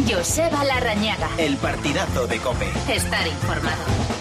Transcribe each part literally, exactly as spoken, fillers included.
Joseba Larrañaga. El partidazo de COPE. Estar informado.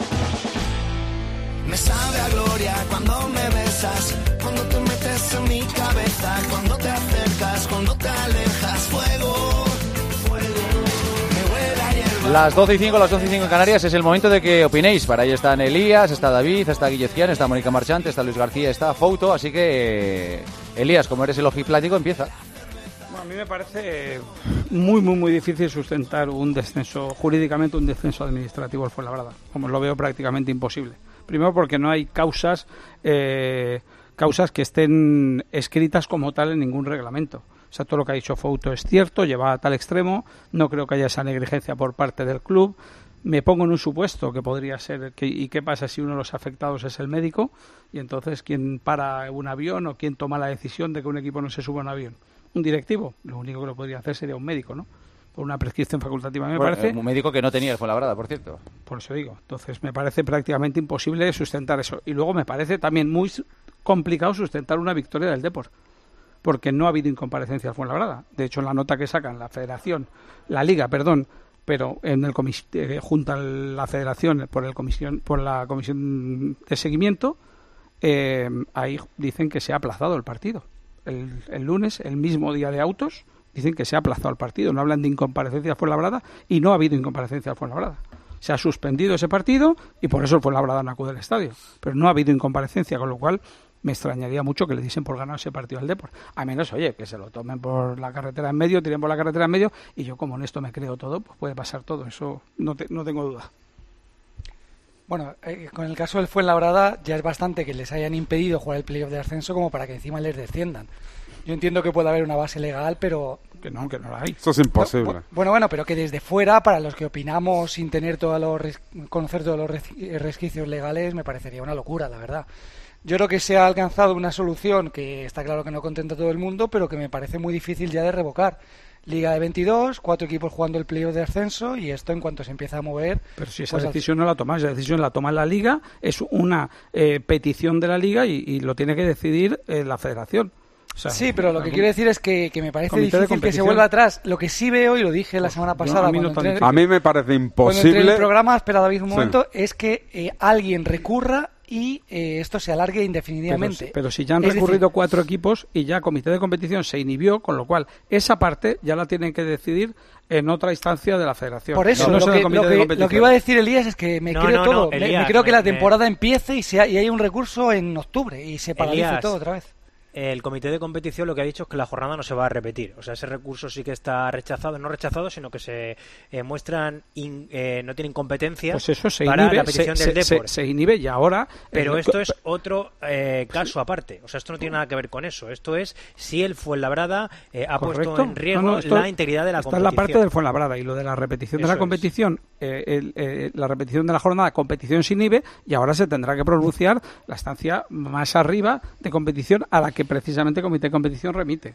Me sabe a gloria cuando me besas, cuando te metes en mi cabeza, cuando te acercas, cuando te alejas, fuego, fuego. Me huele a hierba. Las doce y cinco, las doce y cinco en Canarias, es el momento de que opinéis. Para ahí están Elías, está David, está Guillezquian, está Mónica Marchante, está Luis García, está Fouto, así que Elías, como eres el ojiplático, empieza. Bueno, a mí me parece muy, muy, muy difícil sustentar un descenso, jurídicamente un descenso administrativo al Fuenlabrada, como lo veo prácticamente imposible. Primero porque no hay causas eh, causas que estén escritas como tal en ningún reglamento. O sea, todo lo que ha dicho Fouto es cierto, lleva a tal extremo, no creo que haya esa negligencia por parte del club. Me pongo en un supuesto que podría ser, que, ¿y qué pasa si uno de los afectados es el médico? Y entonces, ¿quién para un avión o quién toma la decisión de que un equipo no se suba a un avión? Un directivo. Lo único que lo podría hacer sería un médico, ¿no? Por una prescripción facultativa, me bueno, parece. Un médico que no tenía el Fuenlabrada, por cierto. Por eso digo. Entonces, me parece prácticamente imposible sustentar eso. Y luego me parece también muy complicado sustentar una victoria del Depor, porque no ha habido incomparecencia al Fuenlabrada. De hecho, en la nota que sacan la Federación, la Liga, perdón, pero en el comis eh, junto a la Federación por el comisión por la comisión de seguimiento, eh, ahí dicen que se ha aplazado el partido. El, el lunes, el mismo día de autos, dicen que se ha aplazado el partido. No hablan de incomparecencia al Fuenlabrada y no ha habido incomparecencia al Fuenlabrada. Se ha suspendido ese partido y por eso el Fuenlabrada no acude al estadio. Pero no ha habido incomparecencia, con lo cual me extrañaría mucho que le diesen por ganar ese partido al Depor. A menos, oye, que se lo tomen por la carretera en medio, tiren por la carretera en medio, y yo, como en esto me creo todo, pues puede pasar todo. Eso no, te, no tengo duda. Bueno, eh, con el caso del Fuenlabrada ya es bastante que les hayan impedido jugar el playoff de ascenso como para que encima les desciendan. Yo entiendo que puede haber una base legal, pero... Que no, que no la hay. Eso es imposible. No, bueno, bueno, pero que desde fuera, para los que opinamos sin tener todos los res... conocer todos los res... resquicios legales, me parecería una locura, la verdad. Yo creo que se ha alcanzado una solución que está claro que no contenta a todo el mundo, pero que me parece muy difícil ya de revocar. Liga de veintidós, cuatro equipos jugando el playoff de ascenso, y esto en cuanto se empieza a mover... Pero si esa pues decisión al... no la toma, esa decisión la toma la Liga, es una eh, petición de la Liga y, y lo tiene que decidir eh, la Federación. O sea, sí, pero lo que quiero decir es que, que me parece Comité difícil que se vuelva atrás. Lo que sí veo, y lo dije la semana pasada... No, a, mí cuando no entré, a mí me parece imposible... Cuando entré en el programa, espera David un sí. momento, es que eh, alguien recurra y eh, esto se alargue indefinidamente. Pero, pero si ya han es recurrido decir, cuatro equipos y ya el comité de competición se inhibió, con lo cual esa parte ya la tienen que decidir en otra instancia de la Federación. Por eso, no, no lo, que, lo, que, lo que iba a decir Elías es que me no, creo no, todo. no, Elías, me, me creo que me, la temporada me... empiece y, sea, y hay un recurso en octubre y se paralice Elías, todo otra vez. El comité de competición lo que ha dicho es que la jornada no se va a repetir. O sea, ese recurso sí que está rechazado, no rechazado, sino que se eh, muestran, in, eh, no tienen competencia pues eso se para inhibe, la petición se, del se, Depor. Se, se inhibe y ahora... Pero eh, esto es otro eh, caso aparte. O sea, esto no tiene nada que ver con eso. Esto es si el Fuenlabrada eh, ha Correcto. puesto en riesgo no, no, la integridad de la esta competición. Esta es la parte del Fuenlabrada, y lo de la repetición eso de la es. competición, eh, el, eh, la repetición de la jornada, competición se inhibe, y ahora se tendrá que pronunciar la estancia más arriba de competición a la que precisamente el comité de competición remite.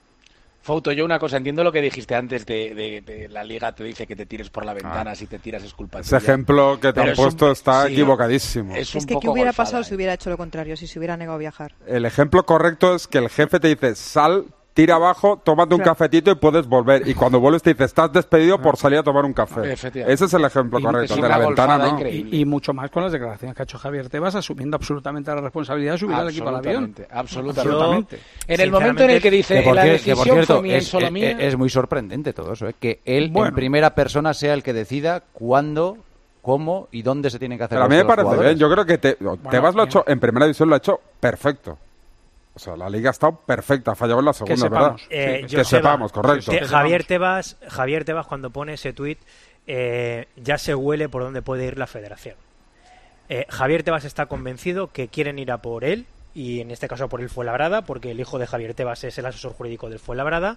Fouto, yo una cosa, entiendo lo que dijiste antes de, de, de la Liga, te dice que te tires por la ventana, ah. si te tiras es culpa Ese tuya. ejemplo que te han puesto un, está sí, equivocadísimo. Es, es que ¿qué hubiera golfada, pasado eh? si hubiera hecho lo contrario, si se hubiera negado a viajar? El ejemplo correcto es que el jefe te dice, sal, tira abajo, tómate un claro. cafetito y puedes volver. Y cuando vuelves te dice, estás despedido por salir a tomar un café. Ese es el ejemplo y, correcto. De la ventana, ¿no? Y, y mucho más con las declaraciones que ha hecho Javier Tebas, asumiendo absolutamente la responsabilidad de subir al equipo al avión. Absolutamente. absolutamente. En el momento en el que dice, que por, la que, decisión que por cierto, fue mía es, y solo es, mía... Es muy sorprendente todo eso, ¿eh? Que él bueno. en primera persona sea el que decida cuándo, cómo y dónde se tienen que hacer. Pero a mí me parece jugadores. bien. Yo creo que te, bueno, Tebas lo ha hecho, en primera división lo ha hecho perfecto. O sea, la Liga ha estado perfecta, ha fallado en la segunda, ¿verdad? Eh, sí, que sepamos, correcto. Te, Javier Tebas, Javier Tebas cuando pone ese tuit eh, ya se huele por dónde puede ir la Federación. Eh, Javier Tebas está convencido que quieren ir a por él, y en este caso por el Fuenlabrada, porque el hijo de Javier Tebas es el asesor jurídico del Fuenlabrada,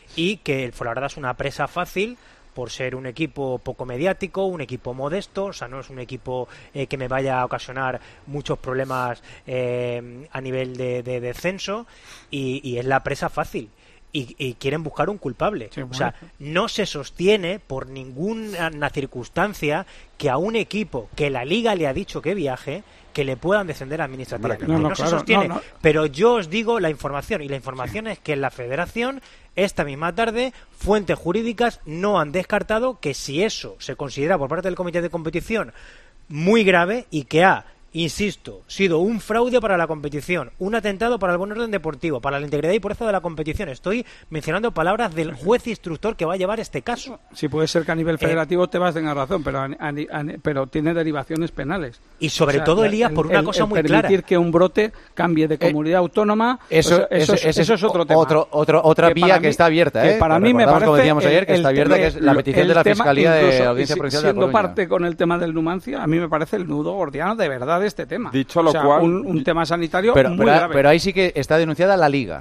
y que el Fuenlabrada es una presa fácil por ser un equipo poco mediático, un equipo modesto, o sea, no es un equipo eh, que me vaya a ocasionar muchos problemas eh, a nivel de, de descenso, y, y es la presa fácil. y, y quieren buscar un culpable. Sí, bueno. O sea, no se sostiene por ninguna circunstancia que a un equipo que la Liga le ha dicho que viaje, que le puedan descender administrativamente. No, no, no claro, se sostiene. No, no. Pero yo os digo la información, y la información sí. es que en la Federación, esta misma tarde, fuentes jurídicas no han descartado que si eso se considera por parte del Comité de Competición muy grave y que ha, insisto, sido un fraude para la competición, un atentado para el buen orden deportivo, para la integridad y pureza de la competición. Estoy mencionando palabras del juez instructor que va a llevar este caso. Sí, puede ser que a nivel federativo eh, te vas a tener razón, pero, a, a, a, pero tiene derivaciones penales. Y sobre o sea, todo, Elías, por una el, cosa el muy permitir clara. Permitir que un brote cambie de comunidad eh, autónoma, eso, eso, eso, eso, eso es otro tema. Otro, otro, otra que vía mí, que está abierta. ¿eh? Que para mí me parece, como decíamos ayer, que el, está abierta, el, que es la petición de la Fiscalía de la Audiencia Provincial de La Coruña. Siendo parte con el tema del Numancia, a mí me parece el nudo gordiano de verdad de este tema. Dicho lo o sea, cual, un, un tema sanitario pero, muy pero, grave. Pero ahí sí que está denunciada la Liga,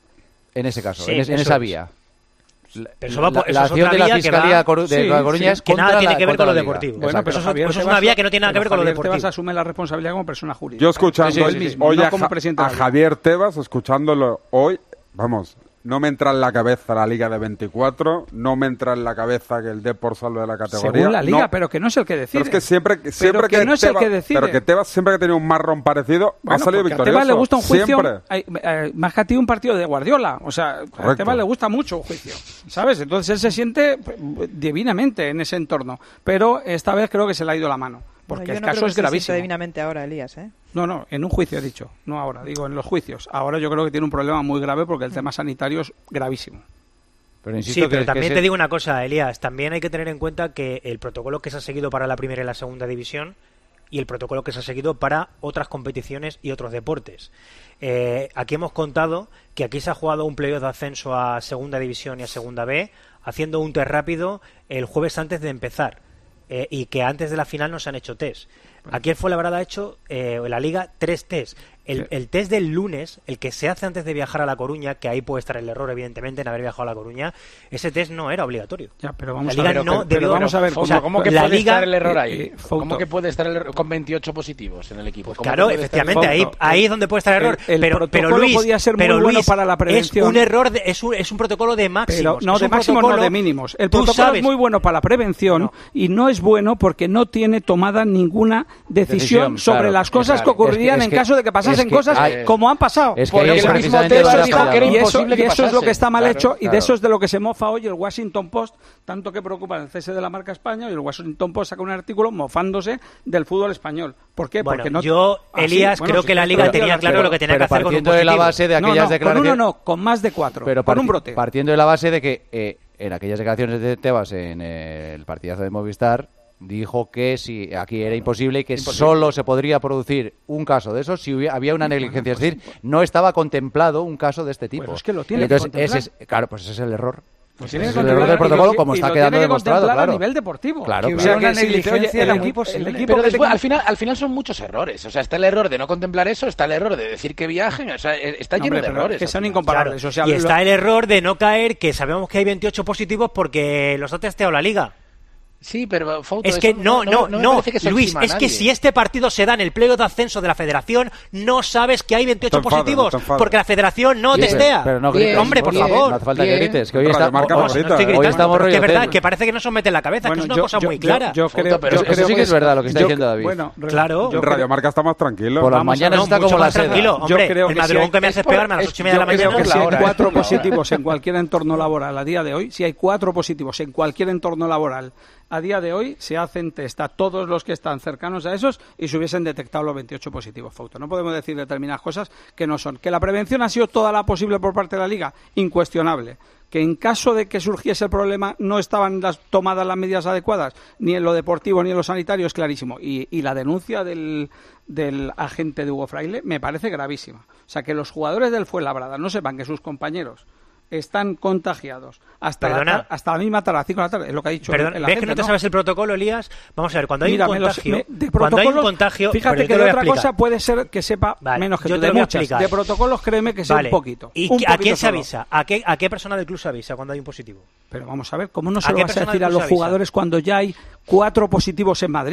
en ese caso, sí, en, en esa es. vía. Pero eso va por, la, la acción de la Fiscalía va, de sí, La Coruña sí, es que nada tiene la, que ver con lo deportivo. Bueno, pero eso, Javier eso es una vía que no tiene nada que ver con lo deportivo. Tebas asume la responsabilidad como persona jurídica. Yo escuchando sí, sí, sí, hoy no a, como presidente a Javier Tebas, escuchándolo hoy, vamos, no me entra en la cabeza la Liga de veinticuatro, no me entra en la cabeza que el Depor salve de la categoría. Según la Liga, no. pero que no es el que decide. Pero es que siempre, siempre pero que, que no es Tebas, el que decide. Pero que Tebas siempre que ha tenido un marrón parecido bueno, ha salido victorioso. A Tebas le gusta un juicio, siempre. Hay, eh, más que a ti un partido de Guardiola. O sea, Correcto. A Tebas le gusta mucho un juicio, ¿sabes? Entonces él se siente divinamente en ese entorno. Pero esta vez creo que se le ha ido la mano. Porque bueno, el no caso es gravísimo. divinamente ahora, Elías, ¿eh? No, no, en un juicio he dicho, no ahora, digo en los juicios. Ahora yo creo que tiene un problema muy grave porque el tema sanitario es gravísimo. Pero insisto sí, pero que, también que te se... digo una cosa, Elías, también hay que tener en cuenta que el protocolo que se ha seguido para la primera y la segunda división y el protocolo que se ha seguido para otras competiciones y otros deportes. Eh, aquí hemos contado que aquí se ha jugado un playoff de ascenso a segunda división y a segunda B, haciendo un test rápido el jueves antes de empezar. Eh, y que antes de la final no se han hecho test. Aquí el Fuenlabrada ha hecho, eh, la Liga, tres test. El, el test del lunes, el que se hace antes de viajar a La Coruña, que ahí puede estar el error, evidentemente, en haber viajado a La Coruña, ese test no era obligatorio. Ya, pero vamos la Liga a ver, no pero, debió, pero vamos a ver, o sea, ¿cómo que la puede Liga, estar el error ahí? Eh, eh, ¿Cómo que puede estar el error con veintiocho positivos en el equipo? Pues claro, efectivamente, ahí, ahí es donde puede estar el error. El, el pero, pero Luis, podía ser muy pero bueno Luis, para la prevención. Es un error, de, es, un, es un protocolo de máximos. Pero, no, es de máximos no, de mínimos. El protocolo sabes, es muy bueno para la prevención no. y no es bueno porque no tiene tomada ninguna decisión, decisión sobre claro, las cosas claro, que ocurrirían es que, es en que, caso de que pasasen que cosas hay, como han pasado. Es porque que el mismo texto dijo que era y eso, imposible y eso que es lo que está mal claro, hecho y claro. de eso es de lo que se mofa hoy el Washington Post, tanto que preocupa el cese de la marca España, y el Washington Post saca un artículo mofándose del fútbol español. ¿Por qué? Bueno, porque no yo, Elías, ah, sí, bueno, creo sí, que la Liga pero, tenía claro pero, lo que tenía que hacer con un positivo. Partiendo de la base de aquellas no, no, declaraciones... Con uno no, con más de cuatro, pero con un brote. Partiendo de la base de que eh, en aquellas declaraciones de Tebas en eh, el partidazo de Movistar dijo que si aquí era imposible y que imposible. Solo se podría producir un caso de esos si hubiera, había una negligencia, es decir, no estaba contemplado un caso de este tipo. Pues es que lo tiene Entonces, que ese es, claro, pues ese es el error. Pues ese es el error del protocolo, como está quedando demostrado, claro. A nivel deportivo. Claro, que claro. hubiera una negligencia, oye, el equipo, el equipo pero que después, te... al final, al final son muchos errores. O sea, está el error de no contemplar eso, está el error de decir que viajen, o sea, está no, lleno hombre, de errores. Que son incomparables. Claro. O sea, y lo... está el error de no caer, que sabemos que hay veintiocho positivos porque los ha testeado la Liga. Sí, pero Fauto, es que no, no, no, no que Luis, es que si este partido se da en el playoff de ascenso de la Federación, no sabes que hay veintiocho enfades, positivos, no porque la Federación no bien, testea. Pero no grites, hombre, por bien, favor. No hace falta bien, que grites, que hoy, está, está, marca hoy, favorita, no estoy gritando, hoy estamos pero que es verdad, del... que parece que no se mete en la cabeza, bueno, que es una yo, cosa yo, muy yo, clara. Yo, yo creo, pero yo eso creo sí que es verdad lo que está yo, diciendo David. Bueno, claro. En Radio Marca está más tranquilo. Por las mañanas está como la seda. Tranquilo, hombre, el madrugón que me haces pegarme a las ocho y media de la mañana. Yo creo que si hay cuatro positivos en cualquier entorno laboral a día de hoy, si hay cuatro positivos en cualquier entorno laboral a día de hoy, se hacen test a todos los que están cercanos a esos y se hubiesen detectado los veintiocho positivos. Fauto. No podemos decir determinadas cosas que no son. Que la prevención ha sido toda la posible por parte de la Liga, incuestionable. Que en caso de que surgiese el problema no estaban las, tomadas las medidas adecuadas, ni en lo deportivo ni en lo sanitario, es clarísimo. Y, y la denuncia del, del agente de Hugo Fraile me parece gravísima. O sea, que los jugadores del Fuenlabrada no sepan que sus compañeros están contagiados hasta la, hasta la misma tarde, a las cinco de la tarde, es lo que ha dicho. Perdón, el, el ¿ves agente, que no te ¿no? sabes el protocolo, Elías? Vamos a ver, cuando hay Mira, un contagio, me, de cuando hay un contagio, fíjate que de otra cosa puede ser que sepa vale, menos que yo tú, te de lo voy a muchas. explicar. De protocolos, créeme que sé vale. un poquito. ¿Y un a quién se solo. avisa? ¿A qué, ¿A qué persona del club se avisa cuando hay un positivo? Pero vamos a ver, ¿cómo no se ¿A lo qué vas a persona decir del a club los se avisa? jugadores cuando ya hay cuatro positivos en Madrid?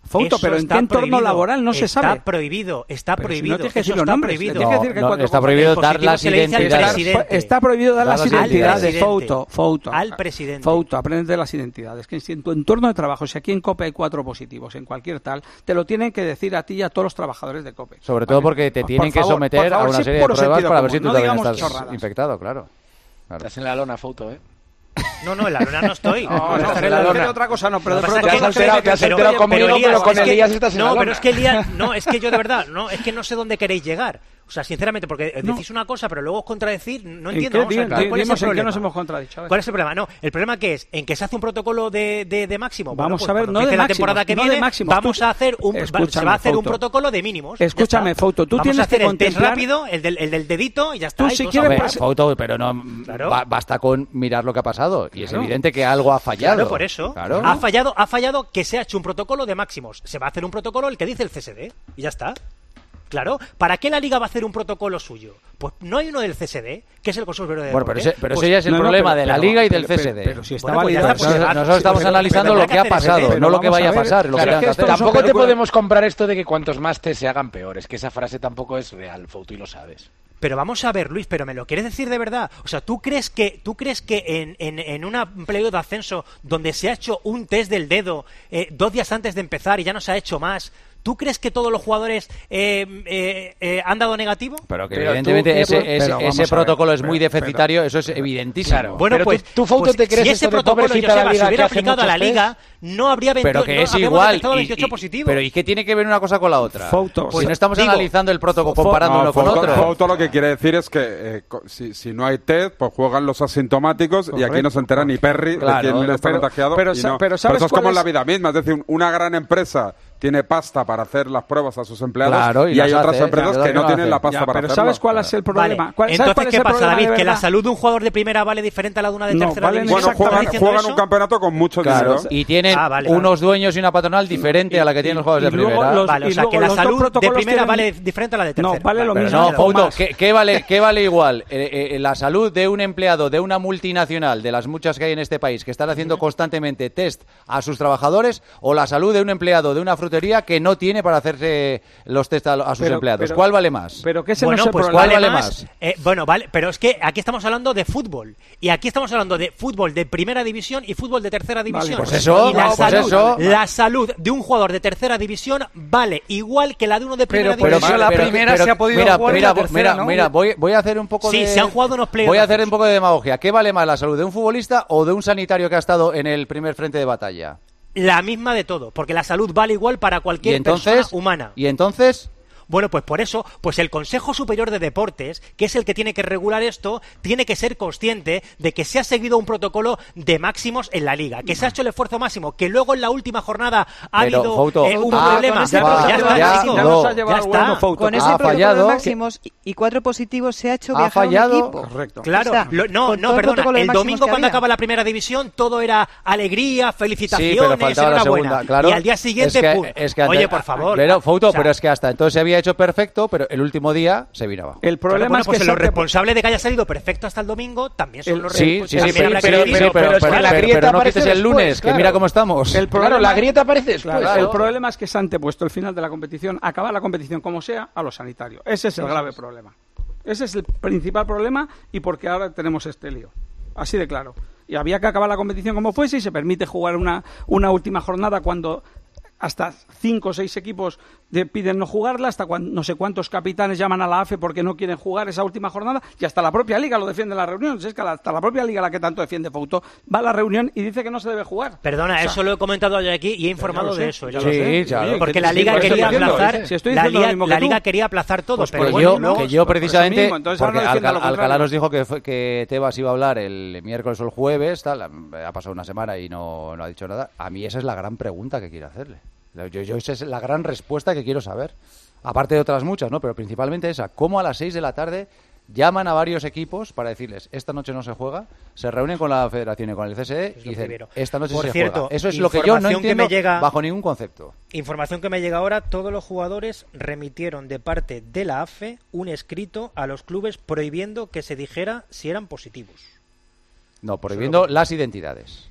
Fouto, pero ¿en qué entorno laboral no se sabe? Está prohibido, está pero prohibido. Si no eso está nombres, prohibido. No, que decir que no, cuando está prohibido dar las identidades. Está prohibido dar, dar las identidades. Fouto, Fouto. Al presidente. Fouto, aprende de las identidades. Que si en tu entorno de trabajo, si aquí en COPE hay cuatro positivos, en cualquier tal, te lo tienen que decir a ti y a todos los trabajadores de COPE. Sobre todo porque te tienen por favor, que someter favor, a una sí, serie de pruebas para ver si tú no también estás chorradas. infectado, claro. claro. Estás en la lona, Fouto, ¿eh? No, no, en la luna no estoy. No, no, en la luna. Otra cosa no, pero de pronto te has enterado, te has enterado conmigo, pero, pero con Elías estás en la lona. No, pero es que Elías, no, es que yo de verdad, no, es que no sé dónde queréis llegar. O sea, sinceramente, porque no. decís una cosa, pero luego os contradecir, no ¿En entiendo. qué, Vamos a ver, ¿cuál es el ¿En problema? qué nos hemos contradicho? ¿Cuál es el problema? No, el problema que es en que se hace un protocolo de, de, de máximo. Vamos bueno, pues a ver, no de la máximos, temporada que no viene, de máximos. vamos Tú, a hacer un, se va a hacer Fouto. un protocolo de mínimos. Escúchame, Fouto, tú vamos tienes a hacer que el test contemplar... rápido, el del, el del dedito y ya está. Tú si quieres... Hombre, Fouto, pero no claro. ba basta con mirar lo que ha pasado. Y claro. es evidente que algo ha fallado. Claro, por eso. Claro. Ha fallado, ha fallado que se ha hecho un protocolo de máximos. Se va a hacer un protocolo el que dice el C S D y ya está. Claro, ¿para qué la Liga va a hacer un protocolo suyo? Pues no hay uno del C S D, que es el Consejo Superior de Bueno, pero Deporte. ese, pero pues, ese ya es el no, no, problema pero, de la pero, Liga y pero, del C S D. Pero, pero si está bueno, pues validado. está, pues, nosotros, nosotros estamos pero, analizando pero lo que ha pasado, pero no lo que vaya a ver, pasar, lo que claro, tenga que hacer. Tampoco te podemos comprar esto de que cuantos más test se hagan peor. Es que esa frase tampoco es real, Fouto, y lo sabes. Pero vamos a ver, Luis, ¿pero me lo quieres decir de verdad? O sea, ¿tú crees que tú crees que en, en, en una periodo de ascenso donde se ha hecho un test del dedo eh, dos días antes de empezar y ya no se ha hecho más, ¿tú crees que todos los jugadores eh, eh, eh, han dado negativo? Pero que pero evidentemente tú, ese, pero ese, ese protocolo ver, es muy pero, deficitario, pero, eso es pero, evidentísimo. Claro. Bueno, pero pues, tú, tú Fouto, pues te crees si esto ese de protocolo, pobrecita Joseba, la Liga se hubiera que hace aplicado a la muchos Liga, no habría veintiocho, pero que no es habríamos igual. detectado Y, veintiocho y, positivos. pero ¿y qué tiene que ver una cosa con la otra? Fouto, si no estamos digo, analizando el protocolo, Fouto, comparando no, uno con Fouto, otro. Fouto lo que quiere decir es que eh, si, si no hay test, pues juegan los asintomáticos. Correcto. Y aquí no se entera ni Perry Claro, de quién le está pero, contagiado. Pero, y pero, no. pero, ¿sabes pero eso es como es? en la vida misma. Es decir, una gran empresa tiene pasta para hacer las pruebas a sus empleados Claro, y y, hay las otras hace, empresas claro, que no no tienen hace. la pasta Ya, para pero hacerlo. ¿sabes cuál es el problema? Vale. ¿Cuál, ¿sabes Entonces, cuál ¿qué es el pasa, problema David? de ¿Que la verdad? salud de un jugador de primera vale diferente a la de una de No, tercera valen división? Bueno, exactamente juegan, diciendo juegan eso? un campeonato con mucho Claro, dinero. y tienen Ah, vale, unos vale. dueños y una patronal diferente Y- a la que tienen los jugadores y de luego primera. los- Vale, o y sea, luego que la los dos salud de protocolos primera tienen- vale diferente a la de tercera. No, vale lo Vale, mismo. No, o Fouto, más. ¿qué, qué vale, ¿qué vale igual? Eh, eh, la salud de un empleado de una multinacional, de las muchas que hay en este país, que están haciendo constantemente test a sus trabajadores, o la salud de un empleado de una frutería que no tiene para hacerse los test a, a sus Pero- empleados. pero- ¿Cuál vale más? Pero que ese Bueno, no es el pues problema. ¿cuál vale vale más. más? Eh, bueno, vale, pero es que aquí estamos hablando de fútbol. Y aquí estamos hablando de fútbol de primera división y fútbol de tercera división. pues eso, y la, no, pues salud, eso. la salud de un jugador de tercera división vale igual que la de uno de primera Pero por división. eso la primera se ha podido mira, jugar y mira, la tercera mira, no. mira, voy, voy a hacer un poco Sí, de... se han jugado unos playoffs. Voy a hacer un poco de demagogia. ¿Qué vale más, la salud de un futbolista o de un sanitario que ha estado en el primer frente de batalla? La misma de todo, porque la salud vale igual para Y cualquier entonces, persona humana. y entonces... Bueno, pues por eso, pues el Consejo Superior de Deportes, que es el que tiene que regular esto, tiene que ser consciente de que se ha seguido un protocolo de máximos en la Liga, que se ha hecho el esfuerzo máximo, que luego en la última jornada ha Pero, habido Fouto, eh, un ah, problema. con ese Ya, protocolo está, ya- chicos, ya nos ha ya llevado está. bueno, Fouto. Con ese Ha protocolo fallado. de máximos y- y cuatro positivos se ha hecho Ha viajar fallado. un equipo. Correcto. Claro, O sea, lo- no, con no, todo el perdona, protocolo de el máximos domingo que cuando había. acaba la primera división todo era alegría, Sí, pero felicitaciones, faltaba la enhorabuena. segunda, claro. Y al día siguiente, es que, pum. es que Oye, antes- por favor. Pero, Fouto, O sea, pero es que hasta entonces se había hecho perfecto, pero el último día se vino abajo. El problema Claro, bueno, es pues que los se- responsables de que haya salido perfecto hasta el domingo también son El- los Sí, responsables. sí, sí, También pero, habrá que pero, decirlo. sí, pero, pero es que pero- la pero- grieta pero no aparece quites el lunes, después, que claro. mira cómo estamos. El problema, Claro, la grieta aparece después. Claro, Claro. el problema es que se ha antepuesto el final de la competición, acabar la competición como sea, a lo sanitario. Ese es el grave problema. Ese es el principal problema y porque ahora tenemos este lío. Así de claro. Y había que acabar la competición como fuese y se permite jugar una, una última jornada cuando hasta cinco o seis equipos de- piden no jugarla, hasta cuan- no sé cuántos capitanes llaman a la A F E porque no quieren jugar esa última jornada, y hasta la propia Liga lo defiende en la reunión. Si es que la- hasta la propia Liga, la que tanto defiende Fouto, va a la reunión y dice que no se debe jugar. Perdona, O sea, eso lo he comentado yo aquí y he informado ya lo de sé, eso. ya ya lo lo Sí, sé. claro. Porque que la sí, Liga por eso quería estoy diciendo, aplazar, si estoy la diciendo lo Liga, mismo que la tú. Liga quería aplazar todo, Pues pero que por bueno, yo, luego- que yo por eso precisamente, mismo, entonces ahora porque no defienda Alcalá, lo contrario. Alcalá nos dijo que, fue- que Tebas iba a hablar el miércoles o el jueves, tal, ha pasado una semana y no, no ha dicho nada. A mí esa es la gran pregunta que quiero hacerle. Yo, yo esa es la gran respuesta que quiero saber. Aparte de otras muchas, ¿no? Pero principalmente esa. ¿Cómo a las seis de la tarde llaman a varios equipos para decirles, esta noche no se juega, se reúnen con la Federación y con el C S D Es y lo dicen, primero. esta noche Por se cierto, juega? Eso es lo que yo no información que entiendo me llega- bajo ningún concepto. Información que me llega ahora, todos los jugadores remitieron de parte de la A F E un escrito a los clubes prohibiendo que se dijera si eran positivos. No, prohibiendo las identidades.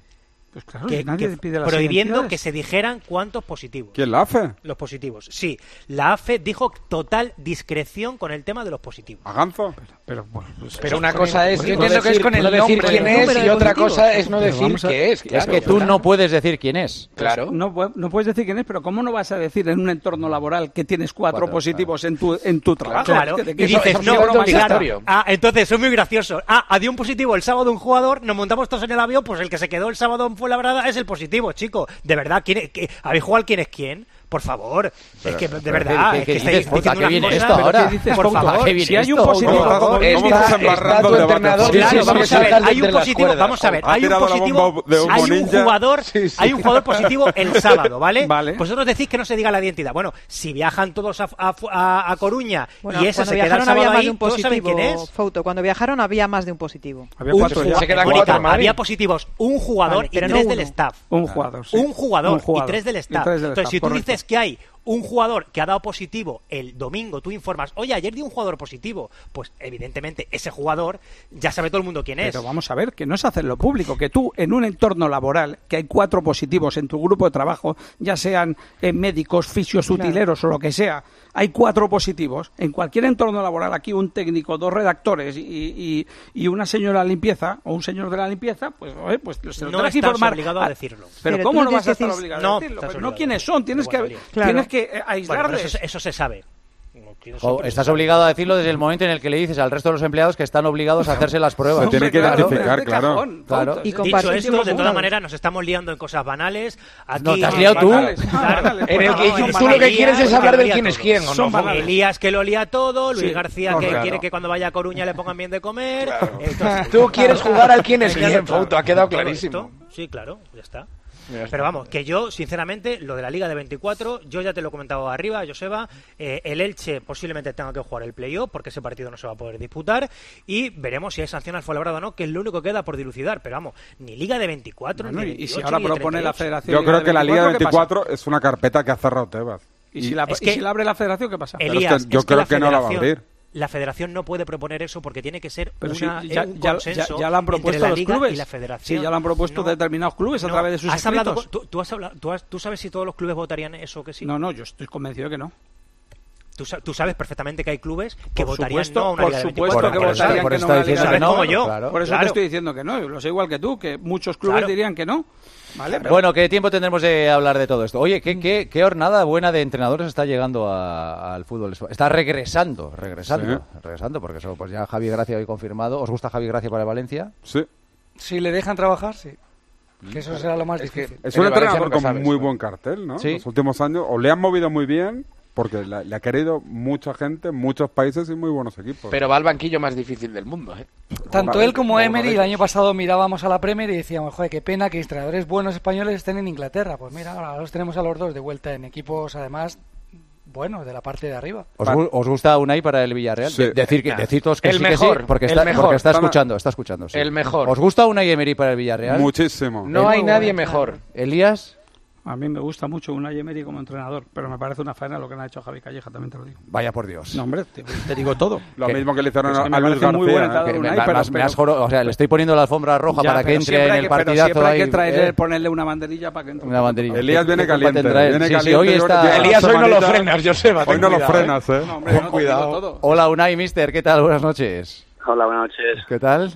Pues claro, que, nadie que pide las prohibiendo identidades. que se dijeran cuántos positivos. ¿Quién, la A F E? Los positivos, sí. La A F E dijo total discreción con el tema de los positivos. ¿A Ganzo? Pero, pues, pues, Pero una cosa es yo no entiendo que es decir, con el no decir nombre, quién el es número y de otra positivos. cosa es no Pero decir vamos a- qué es. Es Claro, que tú claro. no puedes decir quién es. Claro. No, pu- no puedes decir quién es, pero ¿cómo no vas a decir en un entorno laboral que tienes cuatro, Cuatro, positivos en tu en tu trabajo? Claro, Es que- y que eso- dices, eso no, es no, broma, claro. obligatorio. Ah, entonces, son muy graciosos. Ah, dio un positivo el sábado un jugador, nos montamos todos en el avión, pues el que se quedó el sábado en Fuenlabrada es el positivo, chico. De verdad, ¿quién es, qué- ¿habéis jugado al quién es quién? Por favor. es que, de pero, verdad, ¿qué- es qué que estáis dices, Fouto? diciendo ¿A qué unas viene cosas- esto pero ahora? ¿qué dices, Por Fouto? favor, ¿qué viene Si hay un esto? positivo, ¿Cómo, ¿cómo- cómo Está- estás está embarrando tu el debate? entrenador Sí, Claro, sí, sí, vamos sí. a ver, sacan hay un de las positivo, cuerdas, vamos a ver, Ha hay un tirado la positivo, bomba de humo hay un ninja. jugador, Sí, sí. hay un jugador positivo el sábado, ¿vale? Vale. Vosotros decís que no se diga la identidad. Bueno, si viajan todos a, a- a- a Coruña Bueno, y ese cuando se queda el viajaron había sábado más ahí, de un todos saben positivo. quién es. Foto. Cuando viajaron había más de un positivo. Había Un cuatro ya. jugador, Se quedan Mónica, cuatro en Madrid. había positivos un jugador Vale, y pero no tres del uno. staff. Un jugador, sí. Un jugador, Un jugador. y tres del Y staff. tres del Entonces, staff, si tú correcto. dices que hay un jugador que ha dado positivo el domingo, tú informas, oye, ayer di un jugador positivo, pues evidentemente ese jugador ya sabe todo el mundo quién es. Pero vamos a ver, que no es hacerlo público, que tú en un entorno laboral, que hay cuatro positivos en tu grupo de trabajo, ya sean eh, médicos, fisios, utileros o lo que sea, hay cuatro positivos, en cualquier entorno laboral, aquí un técnico, dos redactores y, y, y una señora de limpieza o un señor de la limpieza, pues, oye, pues se lo No tendrás que estás informar. obligado a decirlo. Pero, Pero ¿cómo tú no vas a dices- estar obligado No, a decirlo? estás Pero no obligado. quiénes son, tienes Pero que, bueno, Claro. tienes que eh, Bueno, pero aislarles. eso, eso se sabe. No quiero Jo, saber. estás obligado a decirlo desde el momento en el que le dices al resto de los empleados que están obligados a hacerse las pruebas. Se tiene que Claro, identificar, de claro. cajón, Claro. tontos. Y con Dicho partidos esto, de todas comunes. maneras, nos estamos liando en cosas banales. Aquí, No, te has liado tú. Banales. Claro. Banales. En el Pues que no, tú son lo que banales. quieres es que hablar lo del lía quién es todo. quién, ¿o Son no? banales. Elías que lo lía todo, Luis Sí, García que correcto. quiere que cuando vaya a Coruña le pongan bien de comer. Entonces, Tú quieres jugar al quién es Claro, quién, claro. Fouto, ha quedado Todo clarísimo. esto, sí, claro, ya está. Ya está. Pero vamos, que yo, sinceramente, lo de la Liga de veinticuatro, yo ya te lo he comentado arriba, Joseba, eh, el Elche posiblemente tenga que jugar el playoff porque ese partido no se va a poder disputar y veremos si hay sanción al Fuenlabrada o no, que es lo único que queda por dilucidar. Pero vamos, ni Liga de veinticuatro, Bueno, ni y- y veintiocho, si ahora ni de propone la treinta y ocho. federación. Yo creo que la Liga de ¿qué pasa? veinticuatro es una carpeta que ha cerrado Tebas. ¿Y si la, Es y que- si la abre la federación, qué pasa? Pero es Elías, que yo es creo la que no la va a federación- abrir. La federación no puede proponer eso porque tiene que ser Pero si una, ya, un ya, consenso ya, ya lo han entre propuesto la los Liga clubes. y la federación. Sí, ya lo han propuesto No, determinados clubes a no. través de sus ¿Has hablado escritos. con- tú, tú has hablado- tú has- tú sabes si todos los clubes votarían eso que sí? No, no, yo estoy convencido de que no. Tú, sa- tú sabes perfectamente que hay clubes que Por votarían supuesto, no a una por Liga de supuesto veinticuatro. que Por eso- votarían por que eso no a está la Liga diciendo de que no. como yo. Claro. Por eso Claro. te estoy diciendo que no. Yo lo sé igual que tú, que muchos clubes Claro. dirían que no. ¿Vale? Pero- Bueno, ¿qué tiempo tendremos de hablar de todo esto? Oye, ¿qué, qué, qué hornada buena de entrenadores está llegando a- al fútbol? Está regresando, regresando, Sí. regresando, porque eso, pues ya Javi Gracia hoy confirmado. ¿Os gusta Javi Gracia para el Valencia? Sí. Si le dejan trabajar, sí. Que eso será lo más Es que- difícil. Es En un el Valencia entrenador nunca con sabes, muy ¿no? buen cartel, ¿no? Sí. Los últimos años o le han movido muy bien, porque la- le ha querido mucha gente, muchos países y muy buenos equipos. Pero va al banquillo más difícil del mundo, ¿eh? Tanto Vale, él como vamos a Emery ver. el año pasado mirábamos a la Premier y decíamos, joder, qué pena que entrenadores buenos españoles estén en Inglaterra. Pues mira, ahora los tenemos a los dos de vuelta en equipos, además, buenos, de la parte de arriba. ¿Os, Vale. gu- os gusta Unai para el Villarreal? Sí. De- decir, que, Nah. decir todos que El sí, que mejor, sí, porque el está, mejor. porque está Están a- escuchando, está escuchando. sí. El mejor. ¿Os gusta Unai Emery para el Villarreal? Muchísimo. No hay nadie mejor. Elías, A mí me gusta mucho Unai Emery como entrenador, pero me parece una faena lo que le ha hecho a Javi Calleja, también te lo digo. vaya por Dios. No, hombre, te, te digo todo. Lo Que- mismo que le hicieron es que a, me a Luis parece muy buen García. entrenador. ¿eh? Que me, Unai, pero- además, me pero- has joro- o sea, le estoy poniendo la alfombra roja Ya, para que pero entre siempre en hay el que- pero partidazo. siempre hay ahí, que traer, eh, ponerle una banderilla para que entre. una banderilla. Elías viene ¿Qué culpa caliente, tendrá él? viene Sí, sí, caliente, hoy yo- está... yo- Elías, hoy no lo semanita- frenas, Joseba. Hoy ten no lo cuidado, frenas, ¿eh? No, hombre, no, Cuidado. todo. Hola Unai, mister, ¿qué tal? Buenas noches. Hola, buenas noches. ¿Qué tal?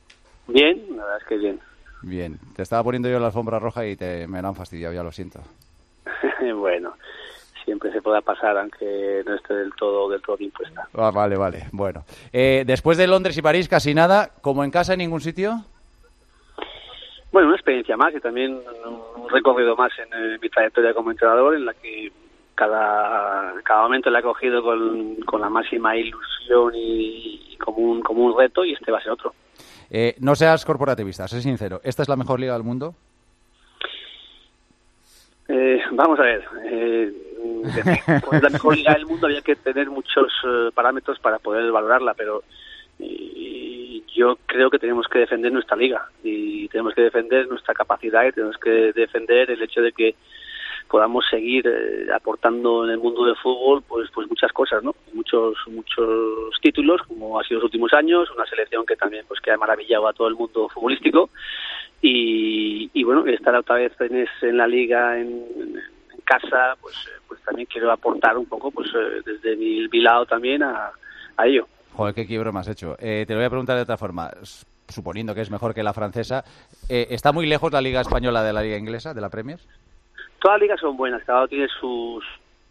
Bien, la verdad es que bien. Bien, te estaba poniendo yo la alfombra roja y te, me la han fastidiado, ya lo siento. Bueno, siempre se pueda pasar, aunque no esté del todo del todo impuesta. Ah, vale, vale, bueno. Eh, después de Londres y París, casi nada, ¿como en casa en ningún sitio? Bueno, una experiencia más y también un recorrido más en eh, mi trayectoria como entrenador, en la que cada, cada momento le he cogido con, con la máxima ilusión y, y como, un, como un reto, y este va a ser otro. Eh, no seas corporativista, sé sincero. ¿Esta es la mejor liga del mundo? Eh, vamos a ver, eh, pues la mejor liga del mundo había que tener muchos eh, parámetros para poder valorarla, pero y yo creo que tenemos que defender nuestra liga y tenemos que defender nuestra capacidad y tenemos que defender el hecho de que podamos seguir eh, aportando en el mundo del fútbol pues pues muchas cosas, ¿no? Muchos muchos títulos, como ha sido los últimos años, una selección que también pues que ha maravillado a todo el mundo futbolístico y, y bueno, estar otra vez en, en la liga en, en casa, pues pues también quiero aportar un poco pues desde mi, mi lado también a, a ello. Joder, qué quiebro me has hecho. Eh, te lo voy a preguntar de otra forma, suponiendo que es mejor que la francesa. Eh, ¿Está muy lejos la liga española de la liga inglesa, de la Premier? Todas las ligas son buenas, cada uno tiene sus...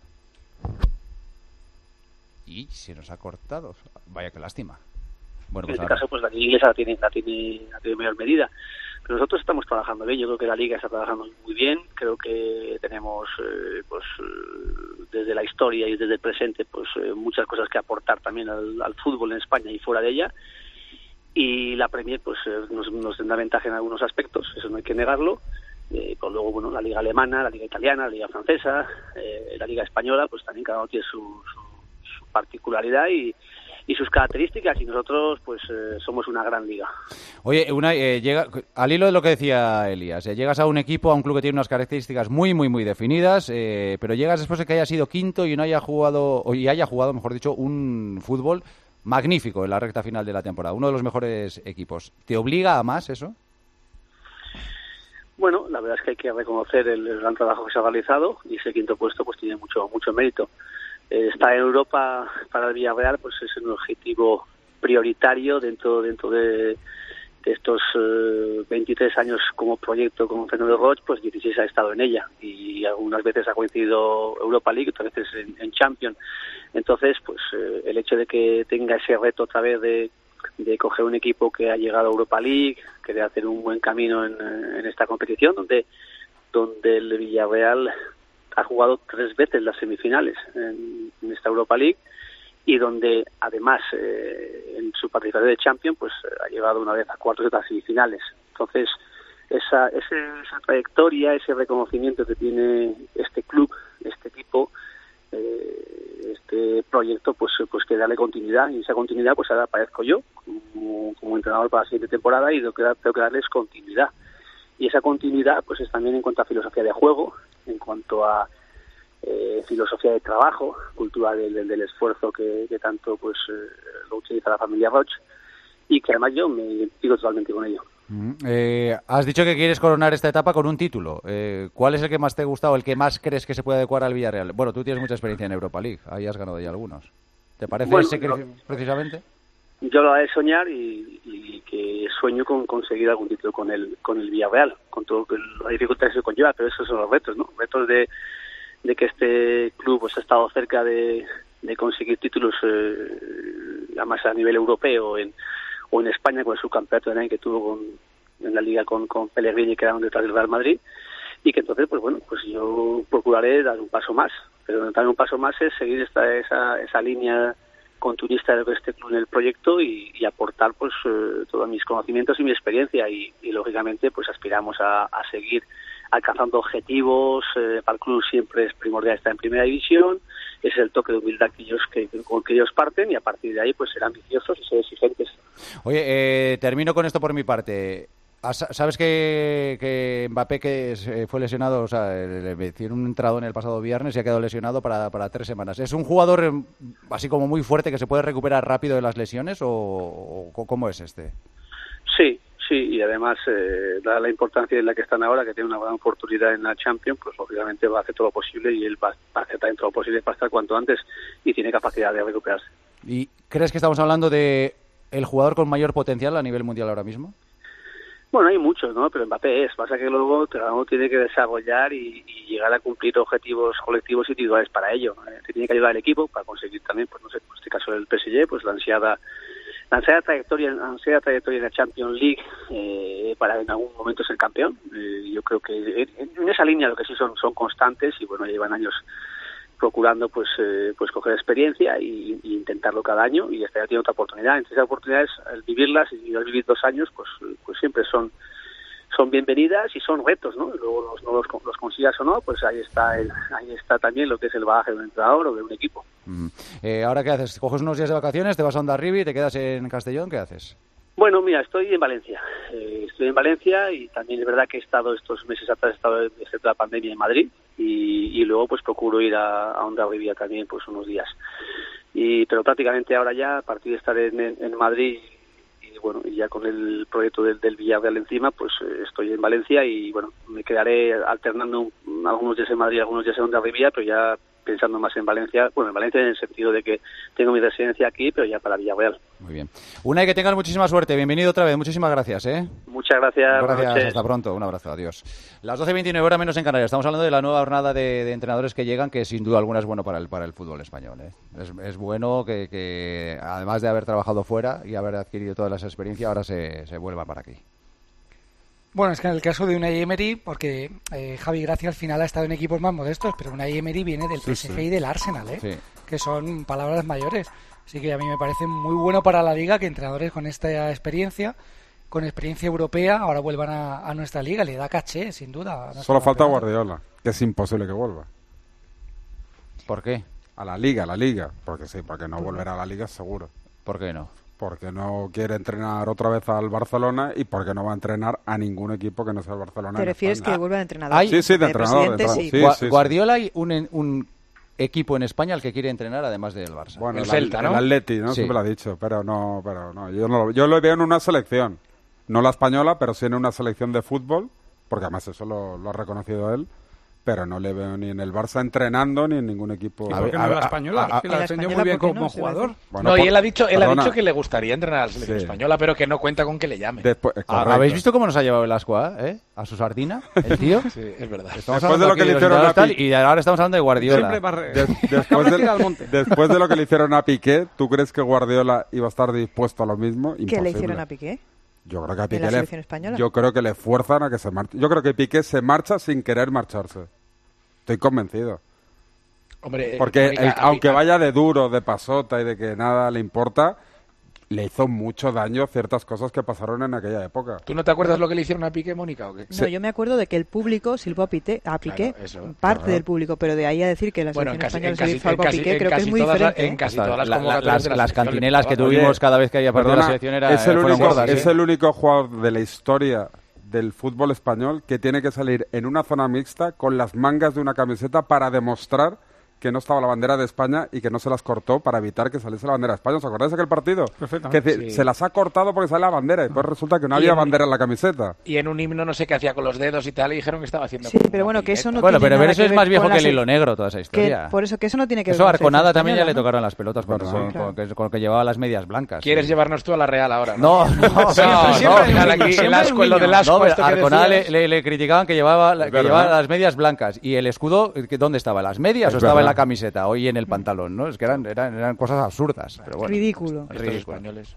Y se nos ha cortado. Vaya que lástima. Bueno, pues en este ahora... caso, pues la liga inglesa la tiene, la tiene, la tiene en mayor medida. Pero nosotros estamos trabajando bien. Yo creo que la liga está trabajando muy bien. Creo que tenemos, eh, pues, eh, desde la historia y desde el presente, pues, eh, muchas cosas que aportar también al, al fútbol en España y fuera de ella. Y la Premier, pues, eh, nos, nos tendrá ventaja en algunos aspectos. Eso no hay que negarlo. Eh, pues luego, bueno, la liga alemana, la liga italiana, la liga francesa, eh, la liga española, pues también cada uno tiene su, su, su particularidad y, y sus características, y nosotros pues eh, somos una gran liga. Oye, una, eh, llega, al hilo de lo que decía Elías, eh, llegas a un equipo, a un club que tiene unas características muy, muy, muy definidas, eh, pero llegas después de que haya sido quinto y no haya jugado, o y haya jugado, mejor dicho, un fútbol magnífico en la recta final de la temporada, uno de los mejores equipos. ¿Te obliga a más eso? Bueno, la verdad es que hay que reconocer el, el gran trabajo que se ha realizado, y ese quinto puesto pues tiene mucho mucho mérito. Eh, estar en Europa para el Villarreal pues es un objetivo prioritario dentro dentro de, de estos eh, veintitrés años como proyecto con Fernando Roig, pues dieciséis ha estado en ella, y algunas veces ha coincidido Europa League, otras veces en, en Champions. Entonces, pues eh, el hecho de que tenga ese reto otra vez de de coger un equipo que ha llegado a Europa League, que de hacer un buen camino en, en esta competición, donde donde el Villarreal ha jugado tres veces las semifinales en, en esta Europa League, y donde además eh, en su participación de Champions pues ha llegado una vez a cuartos de las semifinales. Entonces esa, ese, esa trayectoria, ese reconocimiento que tiene este club, este equipo, eh, este proyecto, pues pues que darle continuidad, y esa continuidad pues ahora aparezco yo como, como entrenador para la siguiente temporada, y tengo que, tengo que darles continuidad, y esa continuidad pues es también en cuanto a filosofía de juego, en cuanto a eh, filosofía de trabajo, cultura del, del, del esfuerzo que, que tanto pues eh, lo utiliza la familia Roig, y que además yo me identifico totalmente con ello. Eh, has dicho que quieres coronar esta etapa con un título. Eh, ¿Cuál es el que más te gusta o el que más crees que se puede adecuar al Villarreal? Bueno, tú tienes mucha experiencia en Europa League, ahí has ganado ya algunos. ¿Te parece bueno, ese yo, precisamente? Yo lo he de soñar, y, y que sueño con conseguir algún título con el con el Villarreal, con todo las dificultades que conlleva, pero esos son los retos, ¿no? Retos de, de que este club pues, ha estado cerca de, de conseguir títulos, eh, además a nivel europeo, en o en España con el subcampeonato de N A I que tuvo con, en la liga con, con Pellegrini, que quedaron detrás del Real Madrid, y que entonces, pues bueno, pues yo procuraré dar un paso más, pero dar un paso más es seguir esta esa, esa línea continuista de este club en el proyecto, y, y aportar pues eh, todos mis conocimientos y mi experiencia, y, y lógicamente pues aspiramos a, a seguir alcanzando objetivos. Eh, para el club siempre es primordial estar en primera división, ese es el toque de humildad que ellos, que, con que ellos parten, y a partir de ahí pues ser ambiciosos y ser exigentes. Oye, eh, termino con esto por mi parte. ¿Sabes que, que Mbappé, que fue lesionado, o sea, le metieron un entradón el pasado viernes y ha quedado lesionado para, para tres semanas? ¿Es un jugador así como muy fuerte que se puede recuperar rápido de las lesiones, o, o cómo es este? Sí, sí, y además, eh, dada la importancia en la que están ahora, que tiene una gran oportunidad en la Champions, pues lógicamente va a hacer todo lo posible, y él va a hacer también todo lo posible para estar cuanto antes, y tiene capacidad de recuperarse. ¿Y crees que estamos hablando de el jugador con mayor potencial a nivel mundial ahora mismo? Bueno, hay muchos, ¿no? Pero Mbappé es. Pasa que luego cada uno tiene que desarrollar y, y llegar a cumplir objetivos colectivos y individuales para ello. Eh, tiene que ayudar al equipo para conseguir también, pues no sé, en este caso del P S G, pues la ansiada, la ansiada trayectoria, la ansiada trayectoria en la Champions League, eh, para en algún momento ser campeón. Eh, yo creo que en, en esa línea lo que sí son son constantes, y bueno, llevan años procurando pues eh, pues coger experiencia y, y intentarlo cada año, y este ya tiene otra oportunidad. Entre esas oportunidades, al vivirlas, y al vivir dos años, pues pues siempre son son bienvenidas y son retos, ¿no? Luego los, no los, los consigas o no, pues ahí está el, ahí está también lo que es el bagaje de un entrenador o de un equipo. Mm. Eh, ¿Ahora qué haces? ¿Coges unos días de vacaciones, te vas a Hondarribia y te quedas en Castellón? ¿Qué haces? Bueno, mira, estoy en Valencia. Eh, estoy en Valencia, y también es verdad que he estado estos meses atrás, he estado desde la pandemia en Madrid, y, y luego pues procuro ir a, a Hondarribia también pues unos días. Y pero prácticamente ahora ya, a partir de estar en, en Madrid y bueno, y ya con el proyecto del, del Villarreal encima, pues eh, estoy en Valencia y bueno, me quedaré alternando un, algunos días en Madrid, algunos días en Hondarribia, pero ya pensando más en Valencia, bueno, en Valencia en el sentido de que tengo mi residencia aquí, pero ya para Villarreal. Muy bien. Una y que tengas muchísima suerte. Bienvenido otra vez. Muchísimas gracias, ¿eh? Muchas gracias. Gracias. Hasta pronto. Un abrazo. Adiós. Las doce y veintinueve horas menos en Canarias. Estamos hablando de la nueva jornada de, de entrenadores que llegan, que sin duda alguna es bueno para el para el fútbol español, ¿eh? Es, es bueno que, que, además de haber trabajado fuera y haber adquirido todas las experiencias, ahora se, se vuelva para aquí. Bueno, es que en el caso de Unai Emery, porque eh, Javi Gracia al final ha estado en equipos más modestos, pero Unai Emery viene del P S G sí, sí. y del Arsenal, ¿eh? Sí. Que son palabras mayores. Así que a mí me parece muy bueno para la Liga que entrenadores con esta experiencia, con experiencia europea, ahora vuelvan a, a nuestra Liga. Le da caché, sin duda. Solo falta Guardiola, que es imposible que vuelva. ¿Por qué? A la Liga, a la Liga. Porque sí, porque no volverá a la Liga seguro. ¿Por qué no? Porque no quiere entrenar otra vez al Barcelona y porque no va a entrenar a ningún equipo que no sea el Barcelona. ¿Te refieres que vuelva a entrenador? ¿Hay? Sí, sí, de, de entrenador. De sí. Sí, Gua- sí, Guardiola hay un, un equipo en España al que quiere entrenar además del Barça. Bueno, el, el Celta, ¿no? El Atleti, ¿no? Sí. Siempre lo ha dicho, pero no, pero no. Yo, no, yo lo veo en una selección. No la española, pero sí en una selección de fútbol, porque además eso lo, lo ha reconocido él. Pero no le veo ni en el Barça entrenando ni en ningún equipo. ¿Y por qué no en la española? A, a, a, que la defendió muy bien como no, jugador. Bueno, no, y él ha dicho, él ha dicho que le gustaría entrenar a la selección sí. española, pero que no cuenta con que le llame. Después, ¿Habéis visto cómo nos ha llevado el Ascua, eh? A su sardina, el tío. Sí, es verdad. Estamos después de lo que le hicieron a Piqué y ahora estamos hablando de Guardiola. Barre... De, después, de, después de lo que le hicieron a Piqué, ¿tú crees que Guardiola iba a estar dispuesto a lo mismo? Imposible. ¿Qué le hicieron a Piqué? Yo creo que a Piqué ¿En la le, selección española? Yo creo que le fuerzan a que se marche. Yo creo que Piqué se marcha sin querer marcharse. Estoy convencido. Hombre, porque eh, el, aunque vaya de duro, de pasota y de que nada le importa, le hizo mucho daño ciertas cosas que pasaron en aquella época. ¿Tú no te acuerdas lo que le hicieron a Piqué, Mónica, o qué? No, sí. Yo me acuerdo de que el público silbó a, Pité, a Piqué, claro, eso, parte claro. del público, pero de ahí a decir que la bueno, selección casi, española se hizo algo a Piqué, creo que es muy todas, diferente. En casi ¿eh? todas las, la, la, las, de las cantinelas que tuvimos Oye, cada vez que había partido la selección era, es el, único, gordas, es ¿eh? el único jugador de la historia del fútbol español que tiene que salir en una zona mixta con las mangas de una camiseta para demostrar que no estaba la bandera de España y que no se las cortó para evitar que saliese la bandera de España. ¿Os acordáis de aquel partido? Que sí. Se las ha cortado porque sale la bandera y después resulta que no había en, bandera en la camiseta. Y en un himno no sé qué hacía con los dedos y tal y dijeron que estaba haciendo... Sí, pero bueno, que eso no bueno, tiene pero nada eso que es más viejo que el se... hilo negro, toda esa historia. Que, por eso que eso no tiene que eso ver con Eso a Arconada también ya ¿no? le tocaron las pelotas con, bueno, con, sí, claro. con, con, con que llevaba las medias blancas. ¿Quieres sí. llevarnos tú a la Real ahora? No, no, no. no, siempre, siempre, no, no, aquí, el asco, lo del asco. No, esto Arconada le, le, le criticaban que llevaba, que llevaba las medias blancas. ¿Y el escudo dónde estaba? ¿Las medias es o estaba verdad. En la camiseta o en el pantalón? ¿No? Es que eran, eran, eran cosas absurdas. Pero bueno, ridículo. Estos españoles.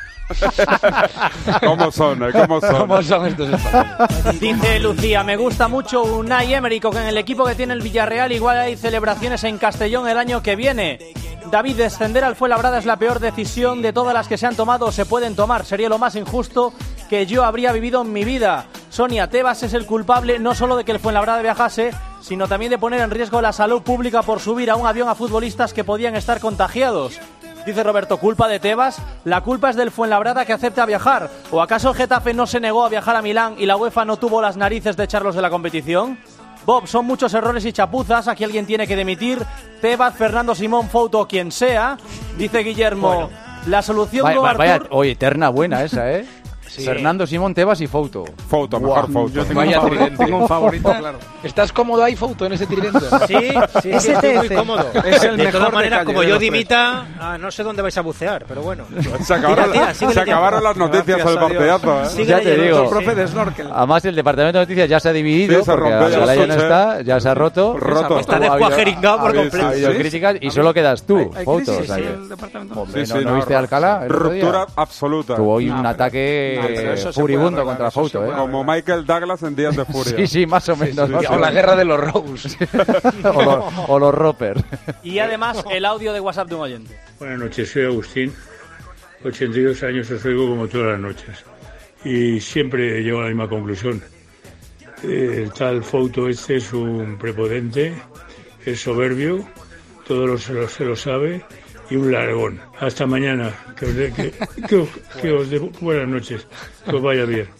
¿Cómo son? Eh? ¿Cómo son? ¿Cómo son estos españoles? Dice Lucía, me gusta mucho Unai Emery, con el equipo que tiene el Villarreal igual hay celebraciones en Castellón el año que viene. David, descender al Fuenlabrada es la peor decisión de todas las que se han tomado o se pueden tomar. Sería lo más injusto que yo habría vivido en mi vida. Sonia, Tebas es el culpable no solo de que el Fuenlabrada viajase, sino también de poner en riesgo la salud pública por subir a un avión a futbolistas que podían estar contagiados. Dice Roberto, ¿culpa de Tebas? La culpa es del Fuenlabrada que acepta viajar. ¿O acaso el Getafe no se negó a viajar a Milán y la UEFA no tuvo las narices de echarlos de la competición? Bob, son muchos errores y chapuzas, aquí alguien tiene que dimitir. Tebas, Fernando Simón, Fouto, quien sea. Dice Guillermo, bueno, la solución vaya, con vaya, Artur... Oye, eterna buena esa, ¿eh? Sí. Fernando Simón, Tebas y Fouto. Fouto, mejor Fouto. Yo tengo, un favorito, tengo un favorito, claro. ¿Estás cómodo ahí, Fouto, en ese tridente? Sí, sí, sí, estoy muy cómodo. Es el de mejor todas maneras, como yo dimita, ah, no sé dónde vais a bucear, pero bueno. Se acabaron, tira, tira, se acabaron las noticias del partidazo, ¿eh? Ya te digo. El profe de snorkel. Además, el departamento de noticias ya se ha dividido, sí, se porque rompió, ya, ya no está, ya se ha roto. roto. Está descuajeringado por completo. Ha habido críticas y solo quedas tú, Fouto. ¿No viste a Alcalá? Ruptura absoluta. Tuvo hoy un ataque furibundo contra Fouto, ¿eh? Como Michael Douglas en Días de Furia. Sí, sí, más o menos. Sí, sí, sí. O la guerra de los Rose. o, los, o los Roper. Y además, el audio de WhatsApp de un oyente. Buenas noches, soy Agustín. ochenta y dos años os oigo como todas las noches. Y siempre llego a la misma conclusión. El tal Fouto este es un prepotente, es soberbio, todo lo, se, lo, se lo sabe, y un largón. Hasta mañana. Que os de, que, que, que os de, buenas noches. Que os vaya bien.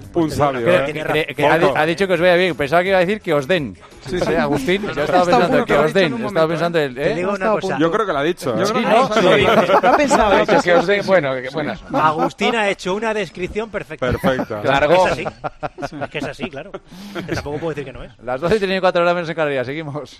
Un sabio, Creo ¿eh? que, que- que ha, di- ha dicho que os vaya bien. Pensaba que iba a decir que os den. Sí, sí. Eh, Agustín, yo Está estaba seguro pensando que que lo ha os dicho en den. un Estaba momento, pensando ¿eh? el. Te ¿eh? digo una cosa. Yo creo que lo ha dicho. Yo ¿eh? creo que lo ha dicho. Lo ha pensado, Ha dicho dicho que os den- bueno, que- bueno. Agustín ha hecho una descripción perfecta. Perfecta. Largo. Es así. Es que es así, claro. Que tampoco puedo decir que no es. Las doce y treinta y cuatro horas menos en Canarias. Seguimos.